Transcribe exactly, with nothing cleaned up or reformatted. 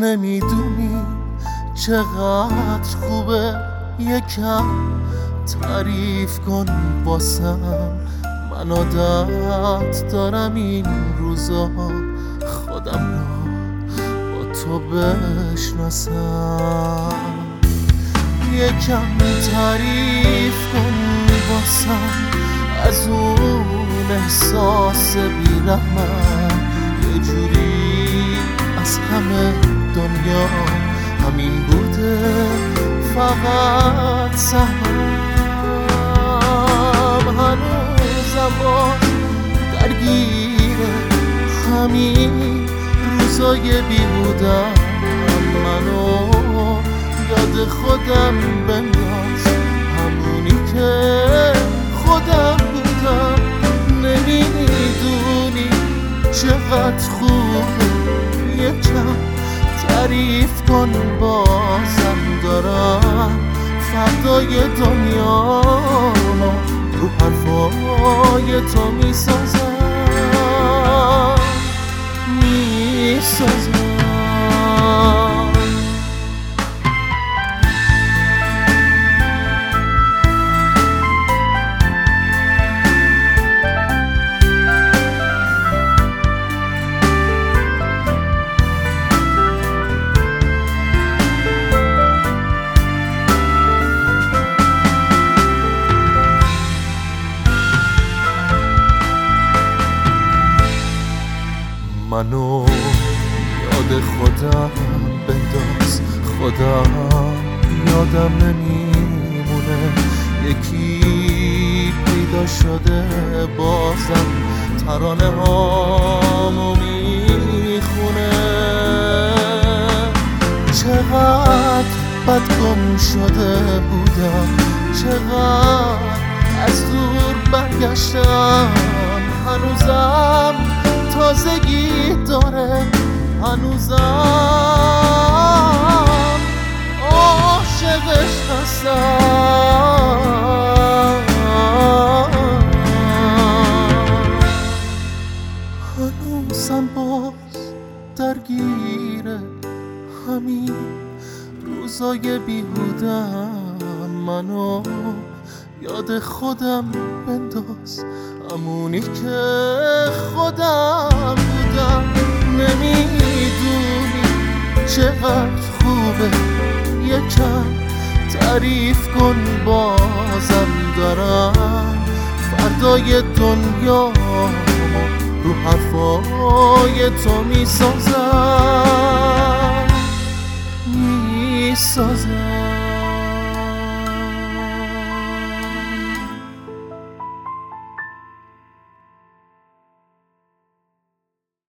نمیدونی چقدر خوبه، یکم تعریف کن باسم. من عادت دارم این روزا خودم رو با تو بشناسم. یکم تعریف کن باسم از اون احساس بیرحمم، یه جوری از همه دنیا همین بوده فقط سهمم. هنوزم باز درگیره همین روزای بیهودم، منو یاد خودم بنداز، همونی که خودم بودم. نمیدونی چقدر خوبه، یکم تعریف کن بازم. دارم فردای دنیا رو حرفای تو میسازم میسازم منو یاد خودم بنداز، خودم یادم نمیمونه. یکی پیدا شده بازم ترانه هامو میخونه. چقدر بد گم شده بودم، چقدر از دور برگشتم. هنوزم تازگی داره، هنوزم عاشقش هستم. هنوزم باز درگیره همین روزای بیهودم. منو یاد خودم بنداز، همونی که خودم بودم. نمیدونی چقدر خوبه، یکم تعریف کن بازم. دارم فردای دنیا رو حرفای تو میسازم میسازم